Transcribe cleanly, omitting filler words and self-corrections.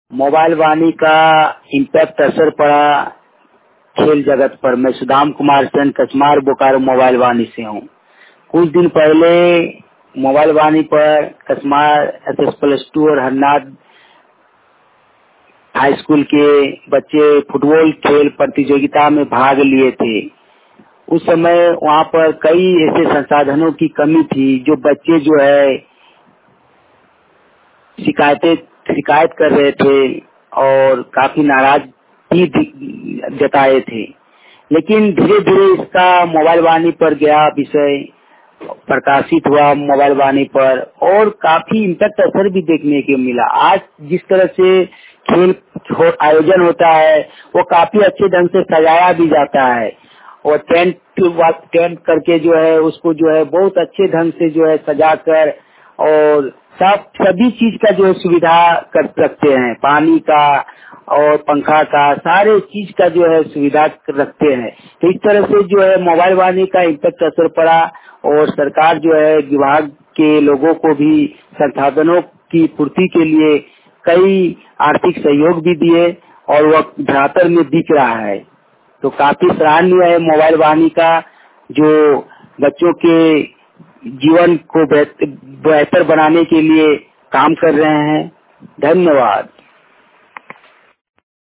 Mobile वाणी का impact असर पड़ा खेल जगत पर। मैं सुदाम कुमार सेन कचमार बोकारो मोबाइल वाणी से हूँ। कुछ दिन पहले मोबाइल वाणी पर कचमार SS+2 और हरनाथ हाई स्कूल के बच्चे फुटबॉल खेल प्रतियोगिता में भाग लिए थे। उस समय वहाँ पर कई ऐसे संसाधनों की कमी थी जो बच्चे जो है शिकायत कर रहे थे और काफी नाराज भी जताए थे। लेकिन धीरे धीरे इसका मोबाइल वाणी पर गया, विषय प्रकाशित हुआ मोबाइल वाणी पर और काफी इम्पैक्ट असर भी देखने को मिला। आज जिस तरह से खेल आयोजन होता है वो काफी अच्छे ढंग से सजाया भी जाता है और टेंट करके जो है उसको जो है बहुत अच्छे ढंग से जो है सजाकर और सभी चीज का जो है सुविधा कर सकते हैं, पानी का और पंखा का, सारे चीज का जो है सुविधा रखते हैं। तो इस तरह से जो है मोबाइल वाणी का इम्पैक्ट असर पड़ा और सरकार जो है विभाग के लोगों को भी संसाधनों की पूर्ति के लिए कई आर्थिक सहयोग भी दिए और वह बेहतर में दिख रहा है। तो काफी सराहनीय है मोबाइल वाणी का, जो बच्चों के जीवन को बेहतर बनाने के लिए काम कर रहे हैं। धन्यवाद।